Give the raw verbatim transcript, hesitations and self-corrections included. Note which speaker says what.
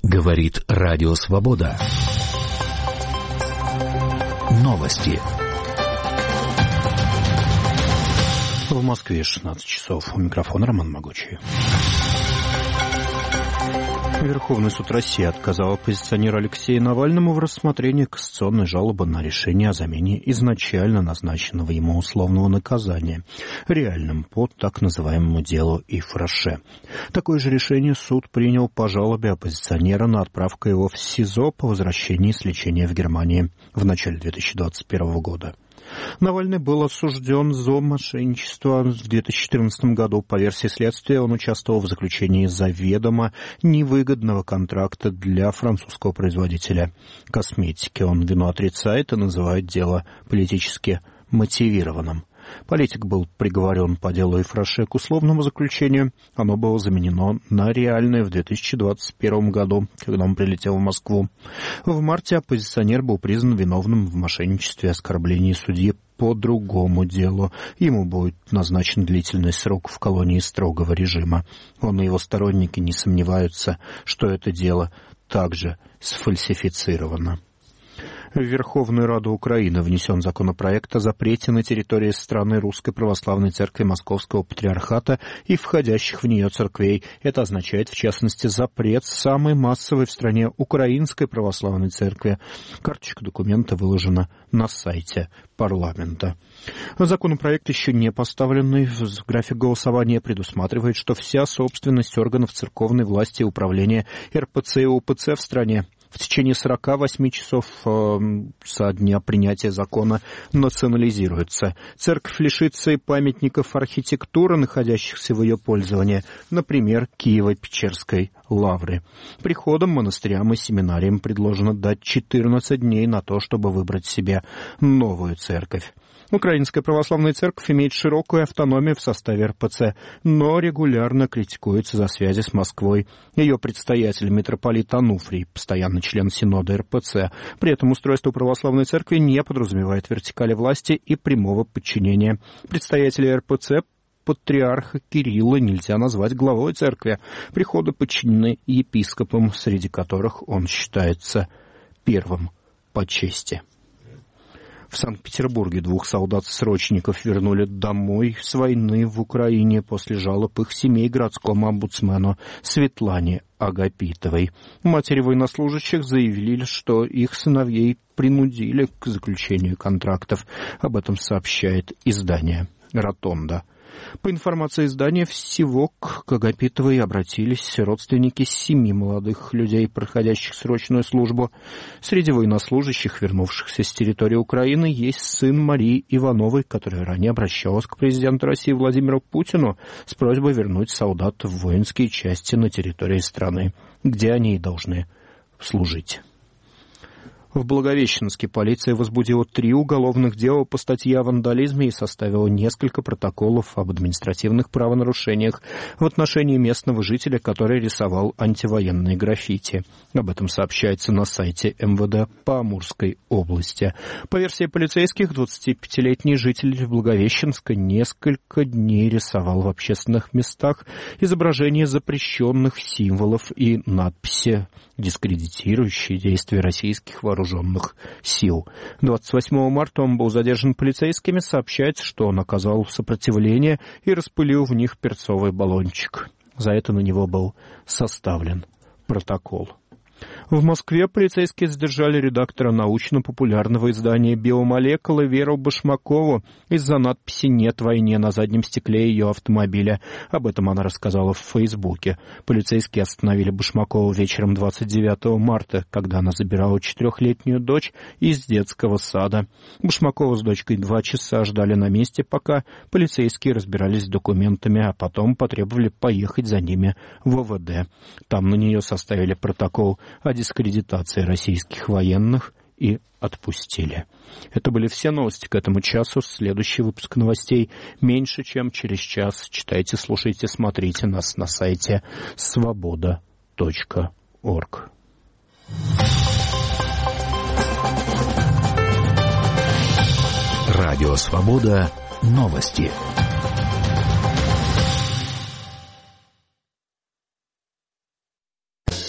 Speaker 1: Говорит Радио Свобода. Новости.
Speaker 2: В Москве шестнадцать часов. У микрофона Роман Могучий. Верховный суд России отказал оппозиционеру Алексею Навальному в рассмотрении кассационной жалобы на решение о замене изначально назначенного ему условного наказания реальным по так называемому делу Ифраше. Такое же решение суд принял по жалобе оппозиционера на отправку его в СИЗО по возвращении с лечения в Германии в начале две тысячи двадцать первого года. Навальный был осужден за мошенничество в две тысячи четырнадцатом году. По версии следствия, он участвовал в заключении заведомо невыгодного контракта для французского производителя косметики. Он вину отрицает и называет дело политически мотивированным. Политик был приговорен по делу Ифраше к условному заключению. Оно было заменено на реальное в две тысячи двадцать первом году, когда он прилетел в Москву. В марте оппозиционер был признан виновным в мошенничестве и оскорблении судьи по другому делу. Ему будет назначен длительный срок в колонии строгого режима. Он и его сторонники не сомневаются, что это дело также сфальсифицировано. В Верховную Раду Украины внесен законопроект о запрете на территории страны Русской Православной Церкви Московского Патриархата и входящих в нее церквей. Это означает, в частности, запрет самой массовой в стране Украинской Православной Церкви. Карточка документа выложена на сайте парламента. Законопроект, еще не поставленный в график голосования, предусматривает, что вся собственность органов церковной власти и управления эр пэ цэ и о пэ цэ в стране в течение сорока восьми часов э, со дня принятия закона национализируется. Церковь лишится и памятников архитектуры, находящихся в ее пользовании, например, Киево-Печерской лавры. Приходам, монастырям и семинариям предложено дать четырнадцать дней на то, чтобы выбрать себе новую церковь. Украинская православная церковь имеет широкую автономию в составе эр пэ цэ, но регулярно критикуется за связи с Москвой. Ее предстоятель, митрополит Ануфрий, постоянный член Синода эр пэ цэ. При этом устройство православной церкви не подразумевает вертикали власти и прямого подчинения. Предстоятеля эр пэ цэ, патриарха Кирилла, нельзя назвать главой церкви. Приходы подчинены епископам, среди которых он считается первым по чести. В Санкт-Петербурге двух солдат-срочников вернули домой с войны в Украине после жалоб их семей городскому омбудсмену Светлане Агапитовой. Матери военнослужащих заявили, что их сыновей принудили к заключению контрактов. Об этом сообщает издание «Ротонда». По информации издания, всего к Агапитовой обратились родственники семи молодых людей, проходящих срочную службу. Среди военнослужащих, вернувшихся с территории Украины, есть сын Марии Ивановой, которая ранее обращалась к президенту России Владимиру Путину с просьбой вернуть солдат в воинские части на территории страны, где они и должны служить. В Благовещенске полиция возбудила три уголовных дела по статье о вандализме и составила несколько протоколов об административных правонарушениях в отношении местного жителя, который рисовал антивоенные граффити. Об этом сообщается на сайте эм вэ дэ по Амурской области. По версии полицейских, двадцатипятилетний житель Благовещенска несколько дней рисовал в общественных местах изображения запрещенных символов и надписи, дискредитирующие действия российских вооруженных сил. двадцать восьмого марта он был задержан полицейскими. Сообщается, что он оказал сопротивление и распылил в них перцовый баллончик. За это на него был составлен протокол. В Москве полицейские задержали редактора научно-популярного издания «Биомолекулы» Веру Башмакову из-за надписи «Нет войне» на заднем стекле ее автомобиля. Об этом она рассказала в Фейсбуке. Полицейские остановили Башмакову вечером двадцать девятого марта, когда она забирала четырехлетнюю дочь из детского сада. Башмакова с дочкой два часа ждали на месте, пока полицейские разбирались с документами, а потом потребовали поехать за ними в о вэ дэ. Там на нее составили протокол о дискредитации российских военных и отпустили. Это были все новости к этому часу. Следующий выпуск новостей меньше, чем через час. Читайте, слушайте, смотрите нас на сайте свобода точка орг.
Speaker 1: Радио Свобода. Новости.